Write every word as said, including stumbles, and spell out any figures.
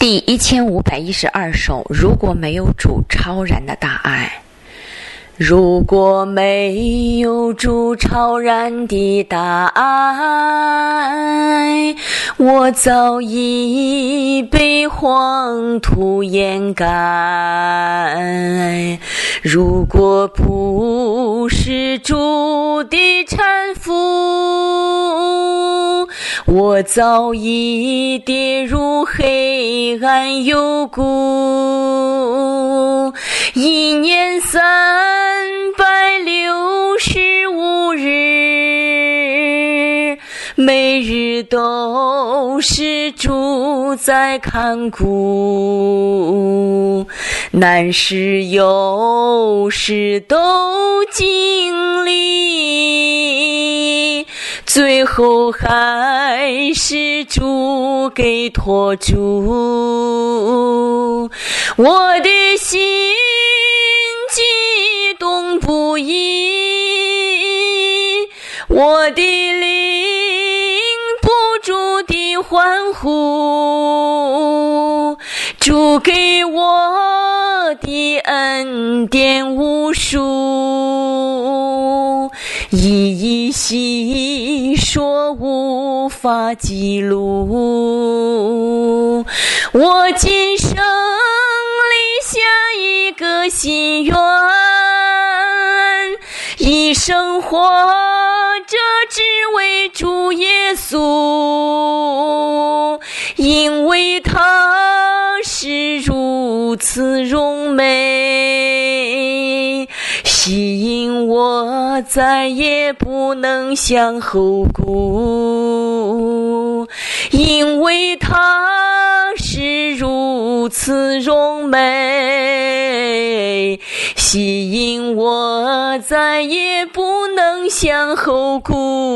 第一千五百一十二首，如果没有主超然的大爱。如果没有主超然的大爱，我早已被黄土掩盖。如果不是主的搀扶，我早已跌入黑暗幽谷。一年三百六十五日，每日都是主在看顾，难事有时都经历，最后还是主给托住。我的心激动不已，我的灵不住地欢呼，主给我的恩典无数，一一细说无法记录。我今生立下一个心愿，一生活着只为主耶稣，因为他是如此荣美，吸引我再也不能向后顾，因为他是如此荣美，吸引我再也不能向后顾。